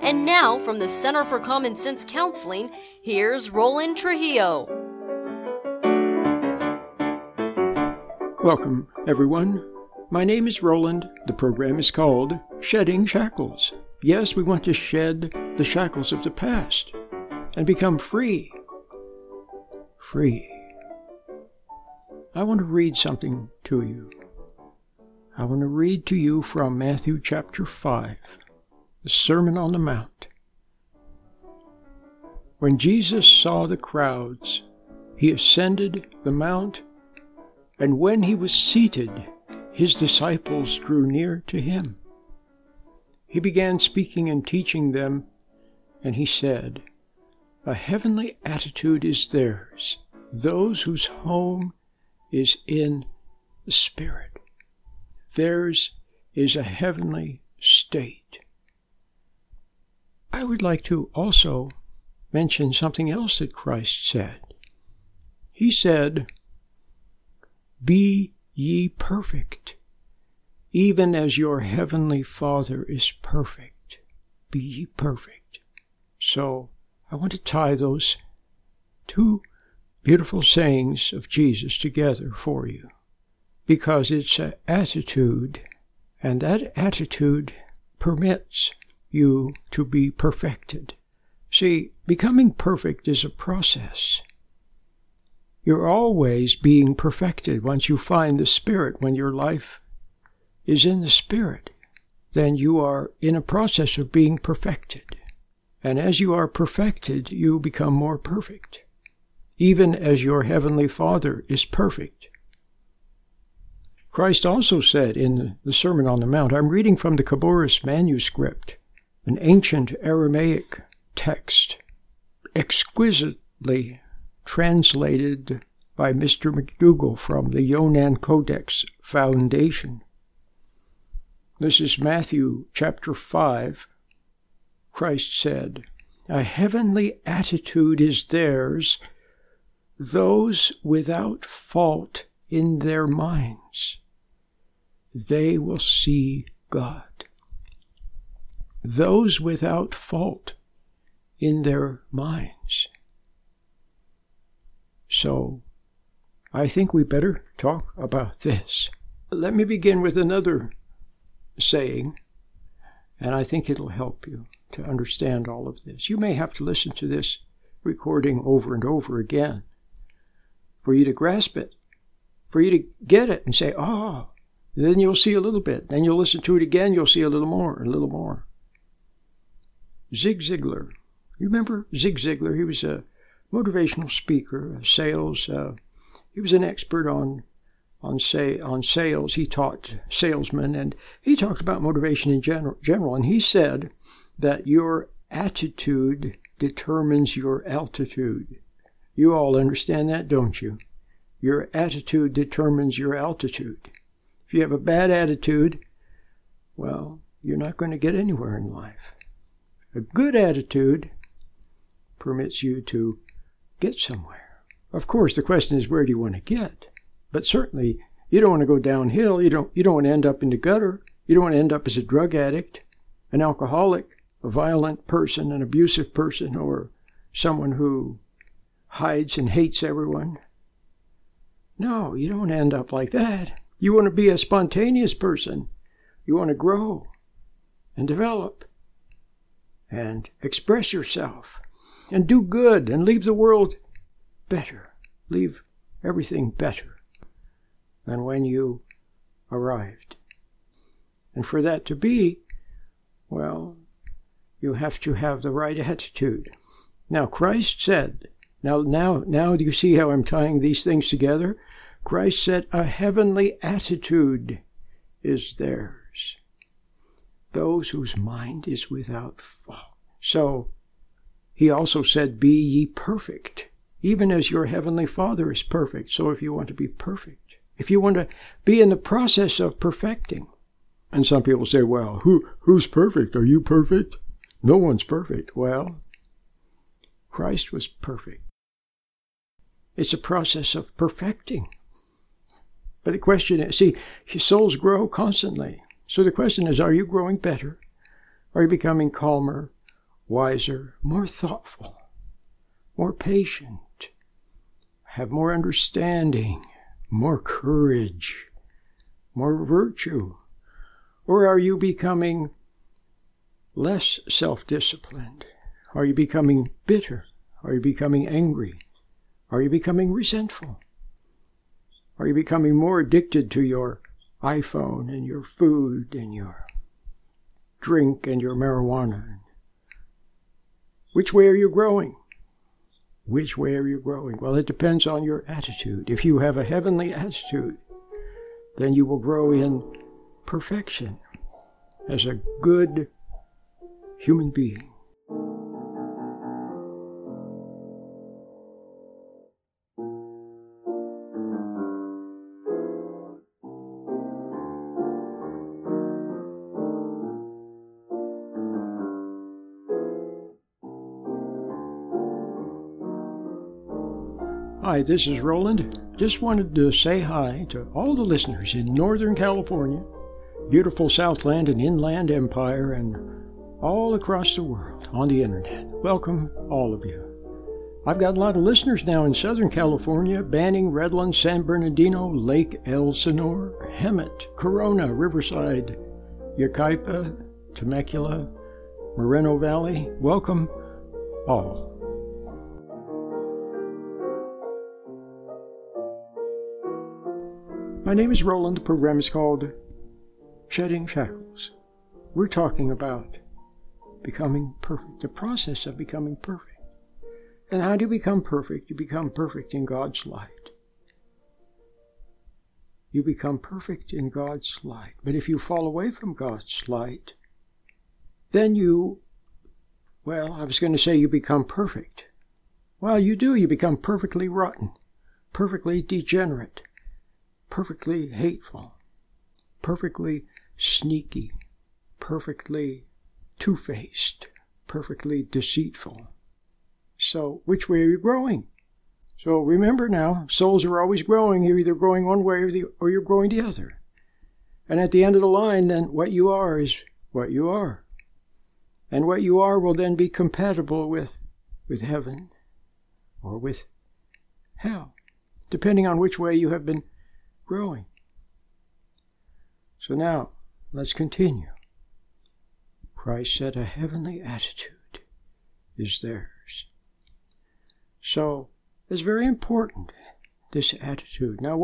And now, from the Center for Common Sense Counseling, here's Roland Trujillo. Welcome, everyone. My name is Roland. The program is called Shedding Shackles. Yes, we want to shed the shackles of the past and become free. Free. I want to read something to you. I want to read to you from Matthew chapter 5, the Sermon on the Mount. When Jesus saw the crowds, he ascended the mount, and when he was seated, his disciples drew near to him. He began speaking and teaching them, and he said, "A heavenly attitude is theirs, those whose home is in the Spirit. Theirs is a heavenly state." I would like to also mention something else that Christ said. He said, "Be ye perfect, even as your heavenly Father is perfect. Be ye perfect." So I want to tie those two beautiful sayings of Jesus together for you, because it's an attitude, and that attitude permits you to be perfected. See, becoming perfect is a process. You're always being perfected once you find the Spirit. When your life is in the Spirit, then you are in a process of being perfected. And as you are perfected, you become more perfect, even as your heavenly Father is perfect. Christ also said in the Sermon on the Mount, I'm reading from the Khabouris manuscript, an ancient Aramaic text, exquisitely translated by Mr. McDougall from the Yonan Codex Foundation. This is Matthew chapter 5. Christ said, "A heavenly attitude is theirs, those without fault in their minds. They will see God." Those without fault in their minds. So, I think we better talk about this. Let me begin with another saying, and I think it'll help you to understand all of this. You may have to listen to this recording over and over again for you to grasp it, for you to get it and say, oh, then you'll see a little bit. Then you'll listen to it again, you'll see a little more, a little more. Zig Ziglar. You remember Zig Ziglar? He was a motivational speaker, sales. He was an expert on sales. He taught salesmen, and he talked about motivation in general. And he said that your attitude determines your altitude. You all understand that, don't you? Your attitude determines your altitude. If you have a bad attitude, well, you're not going to get anywhere in life. A good attitude permits you to get somewhere. Of course, the question is, where do you want to get? But certainly, you don't want to go downhill. You don't want to end up in the gutter. You don't want to end up as a drug addict, an alcoholic, a violent person, an abusive person, or someone who hides and hates everyone. No, you don't want to end up like that. You want to be a spontaneous person. You want to grow and develop and express yourself and do good and leave the world better. Leave everything better than when you arrived. And for that to be, well, you have to have the right attitude. Now, Christ said, now do you see how I'm tying these things together? Christ said, a heavenly attitude is theirs, those whose mind is without fault. So, he also said, be ye perfect, even as your heavenly Father is perfect. So if you want to be perfect, if you want to be in the process of perfecting. And some people say, well, who's perfect? Are you perfect? No one's perfect. Well, Christ was perfect. It's a process of perfecting. But the question is, see, souls grow constantly. So the question is, are you growing better? Are you becoming calmer? wiser, more thoughtful, more patient, have more understanding, more courage, more virtue? Or are you becoming less self-disciplined? Are you becoming bitter? Are you becoming angry? Are you becoming resentful? Are you becoming more addicted to your iPhone and your food and your drink and your marijuana? Which way are you growing? Which way are you growing? Well, it depends on your attitude. If you have a heavenly attitude, then you will grow in perfection as a good human being. Hi, this is Roland. Just wanted to say hi to all the listeners in Northern California, beautiful Southland and Inland Empire, and all across the world on the internet. Welcome, all of you. I've got a lot of listeners now in Southern California: Banning, Redlands, San Bernardino, Lake Elsinore, Hemet, Corona, Riverside, Yucaipa, Temecula, Moreno Valley. Welcome, all. My name is Roland. The program is called Shedding Shackles. We're talking about becoming perfect, the process of becoming perfect. And how do you become perfect? You become perfect in God's light. You become perfect in God's light. But if you fall away from God's light, then you become perfect. Well, you do. You become perfectly rotten, perfectly degenerate, perfectly hateful, perfectly sneaky, perfectly two-faced, perfectly deceitful. So which way are you growing? So remember now, souls are always growing. You're either growing one way or you're growing the other. And at the end of the line, then, what you are is what you are. And what you are will then be compatible with heaven or with hell, depending on which way you have been growing. So now, let's continue. Christ said a heavenly attitude is theirs. So, it's very important, this attitude. Now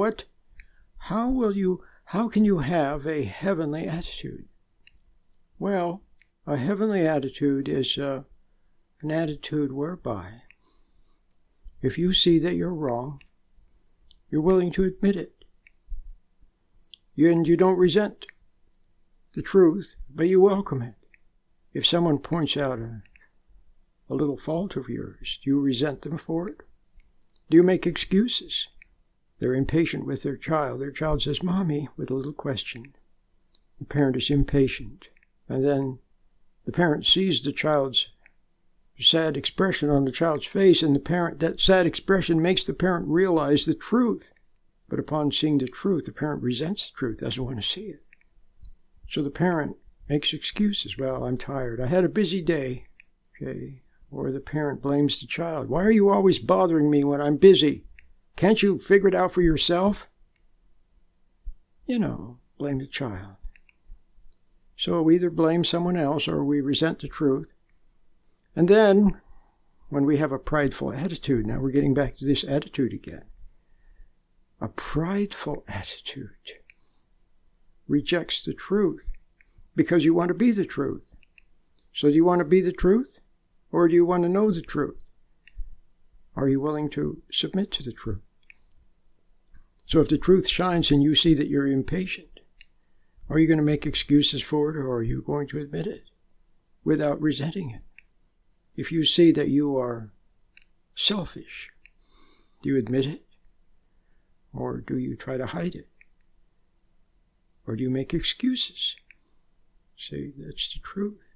how can you have a heavenly attitude? Well, a heavenly attitude is an attitude whereby, if you see that you're wrong, you're willing to admit it. And you don't resent the truth, but you welcome it. If someone points out a little fault of yours, do you resent them for it? Do you make excuses? They're impatient with their child. Their child says, "Mommy," with a little question. The parent is impatient. And then the parent sees the child's sad expression on the child's face, and that sad expression makes the parent realize the truth. But upon seeing the truth, the parent resents the truth, doesn't want to see it. So the parent makes excuses. "Well, I'm tired. I had a busy day." Okay. Or the parent blames the child. "Why are you always bothering me when I'm busy? Can't you figure it out for yourself?" Blame the child. So we either blame someone else or we resent the truth. And then, when we have a prideful attitude, now we're getting back to this attitude again. A prideful attitude rejects the truth because you want to be the truth. So do you want to be the truth, or do you want to know the truth? Are you willing to submit to the truth? So if the truth shines and you see that you're impatient, are you going to make excuses for it, or are you going to admit it without resenting it? If you see that you are selfish, do you admit it? Or do you try to hide it? Or do you make excuses? See, that's the truth.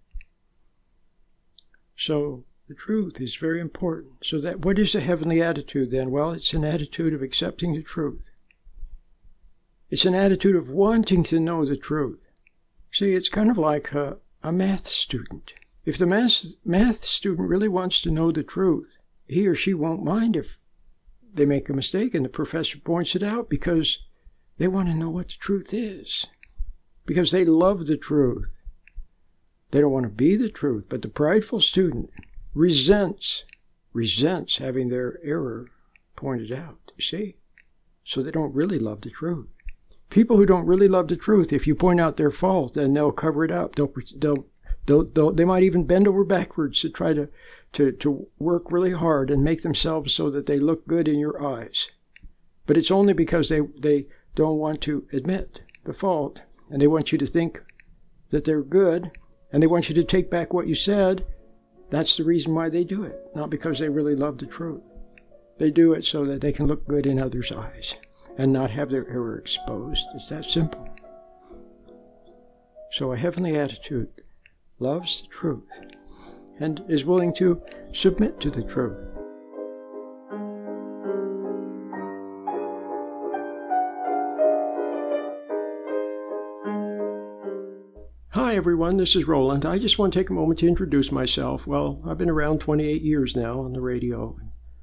So the truth is very important. So what is a heavenly attitude then? Well, it's an attitude of accepting the truth. It's an attitude of wanting to know the truth. See, it's kind of like a math student. If the math student really wants to know the truth, he or she won't mind if they make a mistake and the professor points it out, because they want to know what the truth is. Because they love the truth. They don't want to be the truth. But the prideful student resents having their error pointed out, you see? So they don't really love the truth. People who don't really love the truth, if you point out their fault, then they'll cover it up. They might even bend over backwards to try to work really hard and make themselves so that they look good in your eyes. But it's only because they don't want to admit the fault, and they want you to think that they're good, and they want you to take back what you said. That's the reason why they do it, not because they really love the truth. They do it so that they can look good in others' eyes and not have their error exposed. It's that simple. So a heavenly attitude loves the truth and is willing to submit to the truth. Hi everyone, this is Roland. I just want to take a moment to introduce myself. Well, I've been around 28 years now on the radio.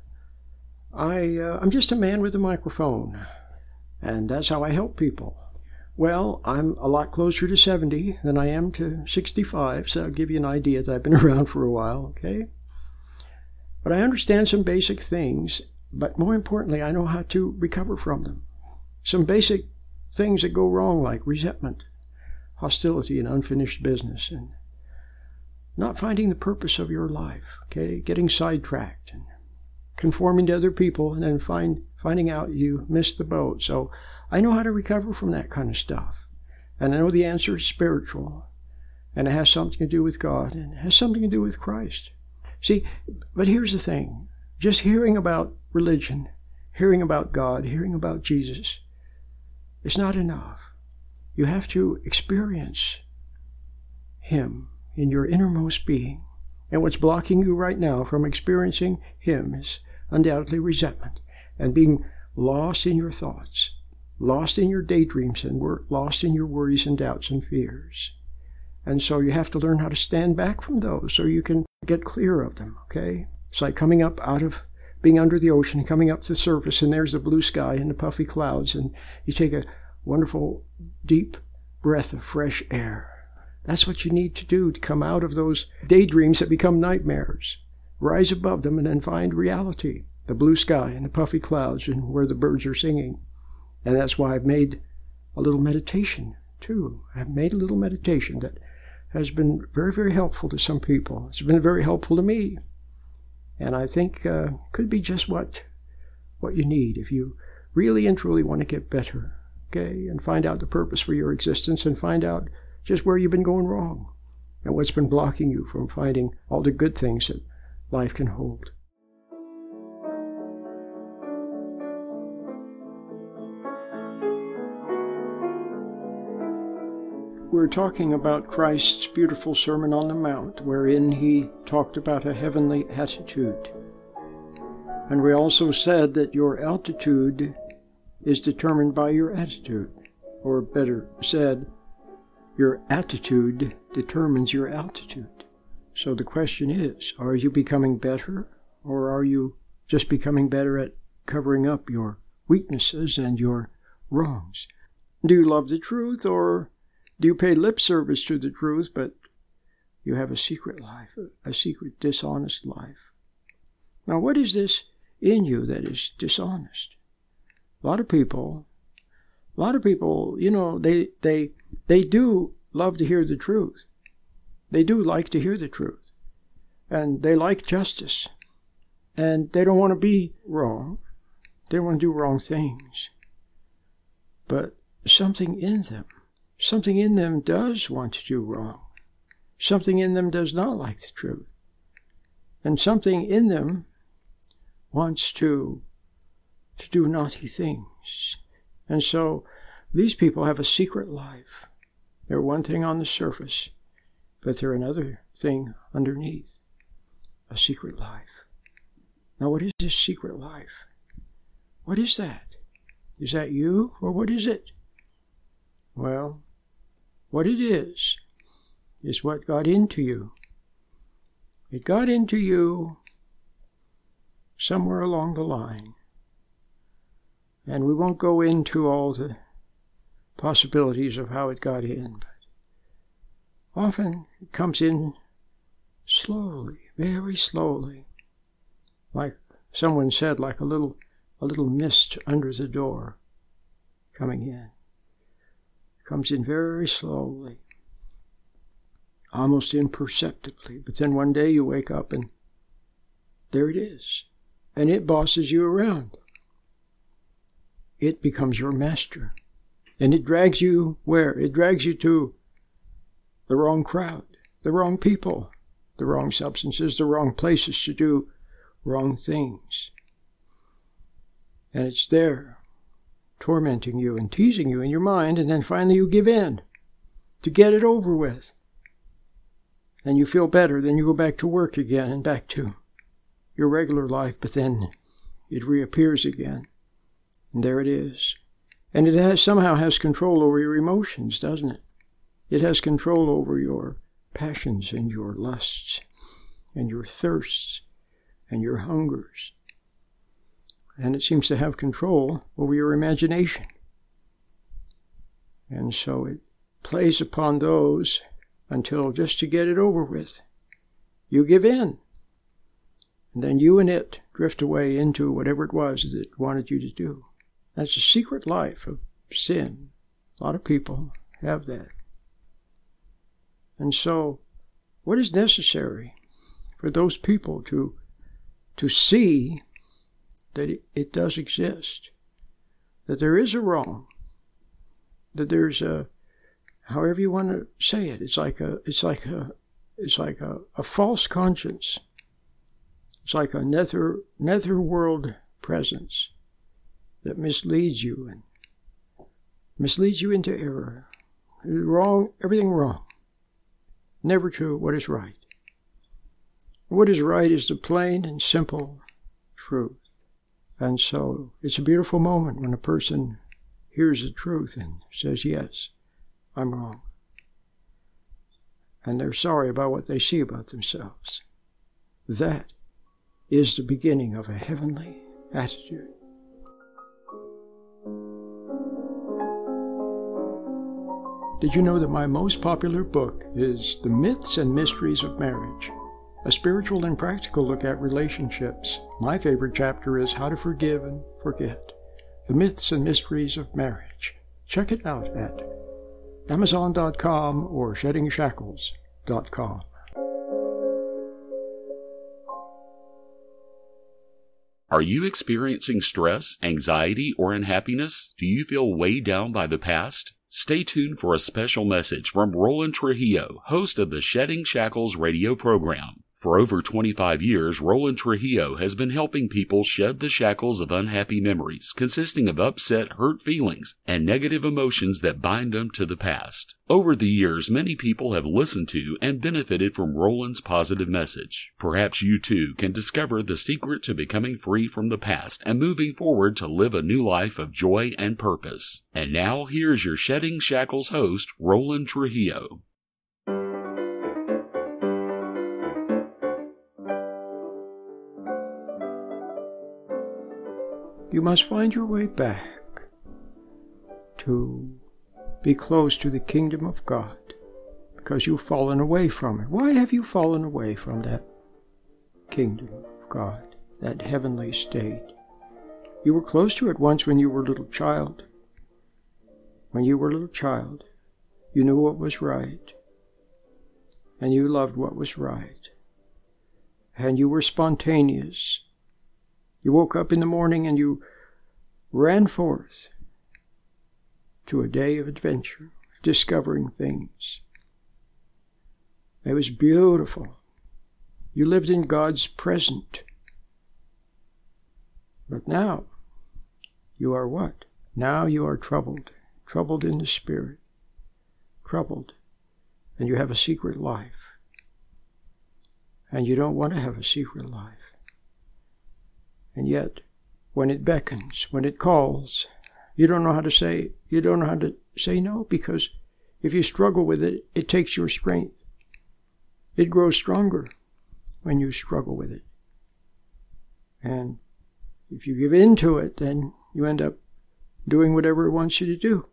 I'm just a man with a microphone, and that's how I help people. Well, I'm a lot closer to 70 than I am to 65, so I'll give you an idea that I've been around for a while, okay? But I understand some basic things, but more importantly, I know how to recover from them. Some basic things that go wrong, like resentment, hostility, and unfinished business, and not finding the purpose of your life, okay? Getting sidetracked and conforming to other people, and then finding out you missed the boat. So I know how to recover from that kind of stuff. And I know the answer is spiritual, and it has something to do with God, and it has something to do with Christ. See, but here's the thing. Just hearing about religion, hearing about God, hearing about Jesus, is not enough. You have to experience Him in your innermost being. And what's blocking you right now from experiencing Him is undoubtedly resentment and being lost in your thoughts, lost in your daydreams, and lost in your worries and doubts and fears. And so you have to learn how to stand back from those so you can get clear of them, okay? It's like coming up out of being under the ocean, coming up to the surface, and there's the blue sky and the puffy clouds, and you take a wonderful, deep breath of fresh air. That's what you need to do to come out of those daydreams that become nightmares. Rise above them and then find reality, the blue sky and the puffy clouds and where the birds are singing. And that's why I've made a little meditation, too. I've made a little meditation that has been very, very helpful to some people. It's been very helpful to me. And I think could be just what you need if you really and truly want to get better, okay? And find out the purpose for your existence and find out just where you've been going wrong and what's been blocking you from finding all the good things that life can hold. We're talking about Christ's beautiful Sermon on the Mount, wherein he talked about a heavenly attitude. And we also said that your altitude is determined by your attitude, or better said, your attitude determines your altitude. So the question is, are you becoming better, or are you just becoming better at covering up your weaknesses and your wrongs? Do you love the truth, or do you pay lip service to the truth, but you have a secret life, a secret dishonest life? Now, what is this in you that is dishonest? A lot of people, you know, they do love to hear the truth. They do like to hear the truth. And they like justice. And they don't want to be wrong. They don't want to do wrong things. But something in them does want to do wrong. Something in them does not like the truth. And something in them wants to do naughty things. And so these people have a secret life. They're one thing on the surface, but they're another thing underneath. A secret life. Now, what is this secret life? What is that? Is that you, or what is it? Well, what it is what got into you It got into you somewhere along the line. And we won't go into all the possibilities of how it got in, but often it comes in slowly, very slowly, like someone said, like a little mist under the door coming in. It comes in very slowly, almost imperceptibly, but then one day you wake up and there it is, and it bosses you around. It becomes your master, and it drags you where? It drags you to the wrong crowd, the wrong people, the wrong substances, the wrong places to do wrong things. And it's there, tormenting you and teasing you in your mind, and then finally you give in to get it over with. And you feel better, then you go back to work again and back to your regular life, but then it reappears again. And there it is. And it somehow has control over your emotions, doesn't it? It has control over your passions and your lusts and your thirsts and your hungers. And it seems to have control over your imagination. And so it plays upon those until, just to get it over with, you give in. And then you and it drift away into whatever it was that it wanted you to do. That's a secret life of sin. A lot of people have that. And so, what is necessary for those people to see that it does exist, that there is a wrong, that there's a, however you want to say it, it's like a false conscience. It's like a netherworld presence that misleads you and misleads you into error. Wrong, everything wrong. Never to what is right. What is right is the plain and simple truth. And so it's a beautiful moment when a person hears the truth and says, yes, I'm wrong. And they're sorry about what they see about themselves. That is the beginning of a heavenly attitude. Did you know that my most popular book is The Myths and Mysteries of Marriage? A spiritual and practical look at relationships. My favorite chapter is How to Forgive and Forget. The Myths and Mysteries of Marriage. Check it out at Amazon.com or SheddingShackles.com. Are you experiencing stress, anxiety, or unhappiness? Do you feel weighed down by the past? Stay tuned for a special message from Roland Trujillo, host of the Shedding Shackles radio program. For over 25 years, Roland Trujillo has been helping people shed the shackles of unhappy memories, consisting of upset, hurt feelings, and negative emotions that bind them to the past. Over the years, many people have listened to and benefited from Roland's positive message. Perhaps you too can discover the secret to becoming free from the past and moving forward to live a new life of joy and purpose. And now, here's your Shedding Shackles host, Roland Trujillo. You must find your way back to be close to the kingdom of God, because you've fallen away from it. Why have you fallen away from that kingdom of God, that heavenly state? You were close to it once when you were a little child. When you were a little child, you knew what was right, and you loved what was right, and you were spontaneous. You woke up in the morning and you ran forth to a day of adventure, discovering things. It was beautiful. You lived in God's present. But now, you are what? Now you are troubled. Troubled in the spirit. Troubled. And you have a secret life. And you don't want to have a secret life. And yet, when it beckons, when it calls, you don't know how to say no, because if you struggle with it, it takes your strength. It grows stronger. when you struggle with it. And if you give in to it, then you end up doing whatever it wants you to do.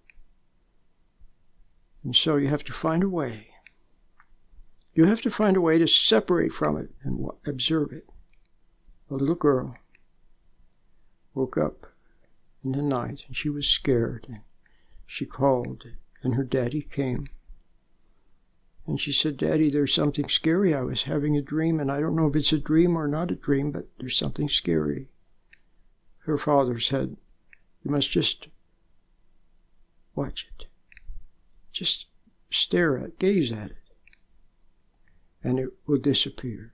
And so you have to find a way. You have to find a way to separate from it and observe it. A little girl woke up in the night, and she was scared, and she called, and her daddy came. And she said, "Daddy, there's something scary. I was having a dream, and I don't know if it's a dream or not a dream, but there's something scary." Her father said, "You must just watch it. Just stare at, gaze at it, and it will disappear."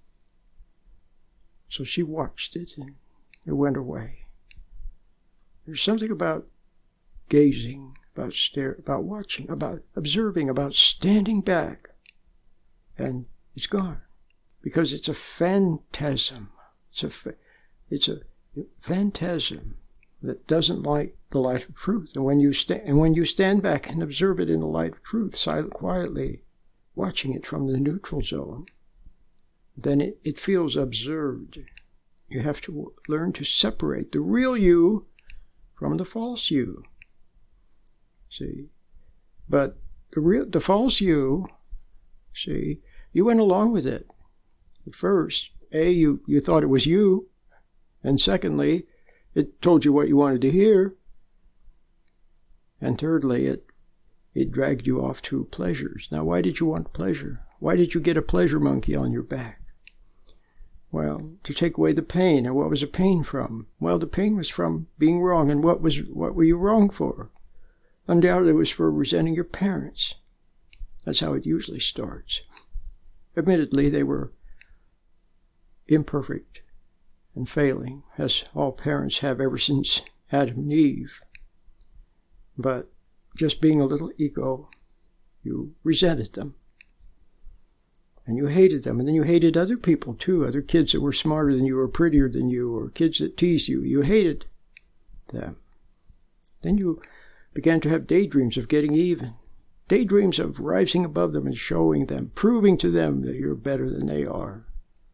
So she watched it, and it went away. There's something about gazing, about watching, about observing, about standing back, and it's gone. Because it's a phantasm. It's a phantasm that doesn't like the light of truth. And when you stand back and observe it in the light of truth, silent, quietly, watching it from the neutral zone, then it feels observed. You have to learn to separate the real you from the false you. See? But the false you, see, you went along with it. At first, you thought it was you. And secondly, it told you what you wanted to hear. And thirdly, it dragged you off to pleasures. Now, why did you want pleasure? Why did you get a pleasure monkey on your back? Well, to take away the pain. And what was the pain from? Well, the pain was from being wrong. And what were you wrong for? Undoubtedly, it was for resenting your parents. That's how it usually starts. Admittedly, they were imperfect and failing, as all parents have ever since Adam and Eve. But just being a little ego, you resented them. And you hated them. And then you hated other people, too. Other kids that were smarter than you or prettier than you, or kids that teased you. You hated them. Then you began to have daydreams of getting even. Daydreams of rising above them and showing them, proving to them that you're better than they are.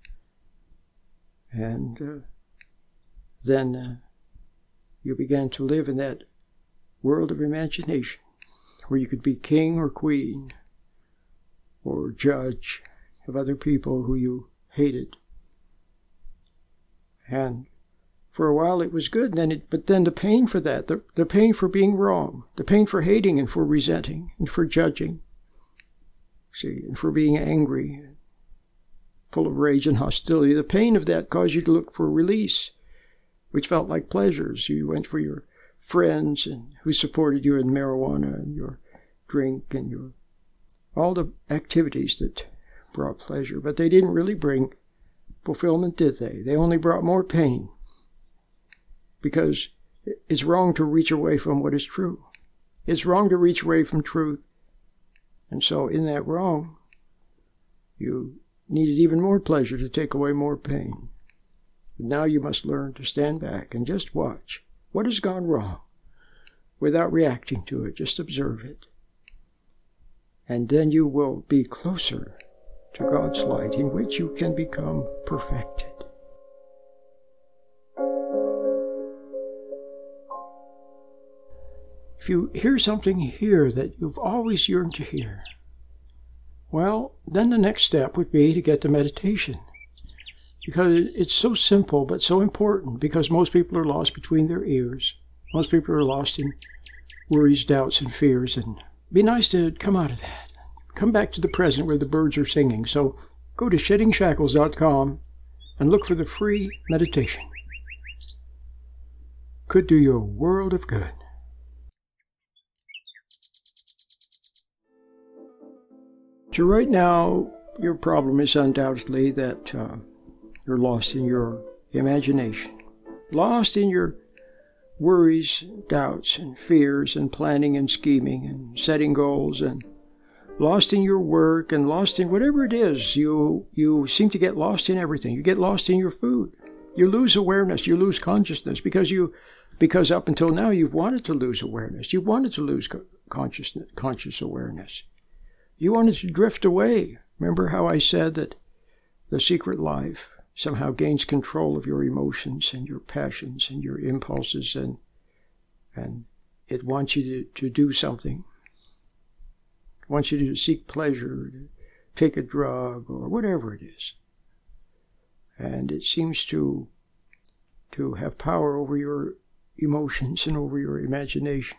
And then you began to live in that world of imagination, where you could be king or queen, or judge of other people who you hated. And for a while it was good, but then the pain for that, the pain for being wrong, the pain for hating and for resenting and for judging, see, and for being angry, full of rage and hostility, the pain of that caused you to look for release, which felt like pleasures. You went for your friends and who supported you in marijuana and your drink and all the activities that brought pleasure. But they didn't really bring fulfillment, did they? They only brought more pain. Because it's wrong to reach away from what is true. It's wrong to reach away from truth. And so in that wrong, you needed even more pleasure to take away more pain. Now you must learn to stand back and just watch what has gone wrong without reacting to it. Just observe it. And then you will be closer to God's light, in which you can become perfected. If you hear something here that you've always yearned to hear, well, then the next step would be to get the meditation. Because it's so simple but so important, because most people are lost between their ears. Most people are lost in worries, doubts, and fears. And it'd be nice to come out of that. Come back to the present where the birds are singing. So go to SheddingShackles.com and look for the free meditation. Could do you a world of good. So right now, your problem is undoubtedly that you're lost in your imagination, lost in your worries, doubts, and fears, and planning and scheming and setting goals, and lost in your work, and lost in whatever it is. You seem to get lost in everything. You get lost in your food. You lose awareness. You lose consciousness because up until now you've wanted to lose awareness. You wanted to lose conscious awareness. You wanted to drift away. Remember how I said that the secret life somehow gains control of your emotions and your passions and your impulses, and it wants you to do something. It wants you to seek pleasure, to take a drug, or whatever it is. And it seems to have power over your emotions and over your imagination.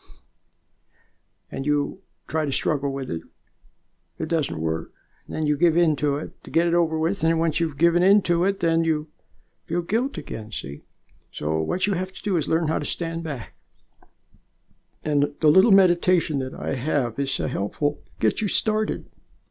And you try to struggle with it. It doesn't work. And then you give in to it to get it over with. And once you've given in to it, then you feel guilt again, see? So what you have to do is learn how to stand back. And the little meditation that I have is helpful to get you started.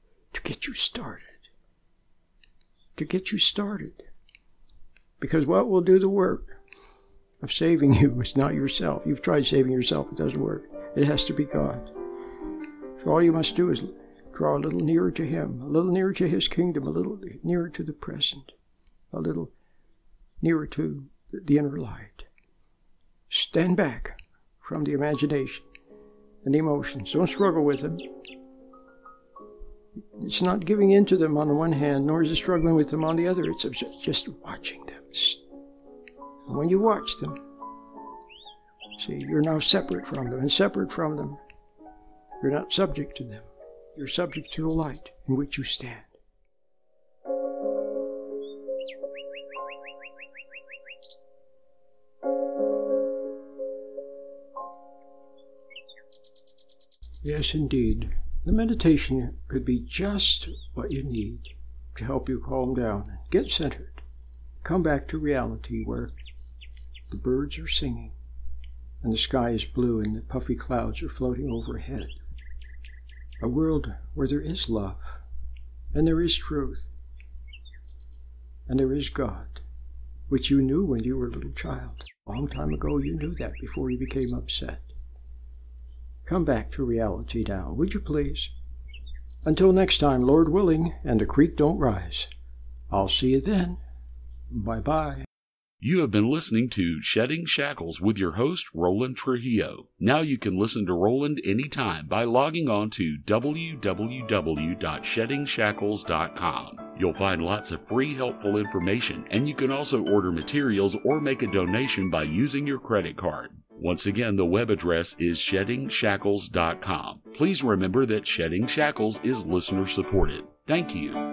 Because what will do the work of saving you is not yourself. You've tried saving yourself. It doesn't work. It has to be God. So all you must do is draw a little nearer to Him, a little nearer to His kingdom, a little nearer to the present, a little nearer to the inner light. Stand back from the imagination and the emotions. Don't struggle with them. It's not giving in to them on the one hand, nor is it struggling with them on the other. It's just watching them. And when you watch them, see, you're now separate from them, and separate from them, you're not subject to them. You're subject to the light in which you stand. Yes, indeed. The meditation could be just what you need to help you calm down and get centered. Come back to reality where the birds are singing and the sky is blue and the puffy clouds are floating overhead. A world where there is love and there is truth and there is God, which you knew when you were a little child. A long time ago you knew that before you became upset. Come back to reality now, would you please? Until next time, Lord willing, and the creek don't rise. I'll see you then. Bye-bye. You have been listening to Shedding Shackles with your host, Roland Trujillo. Now you can listen to Roland anytime by logging on to www.sheddingshackles.com. You'll find lots of free, helpful information, and you can also order materials or make a donation by using your credit card. Once again, the web address is sheddingshackles.com. Please remember that Shedding Shackles is listener supported. Thank you.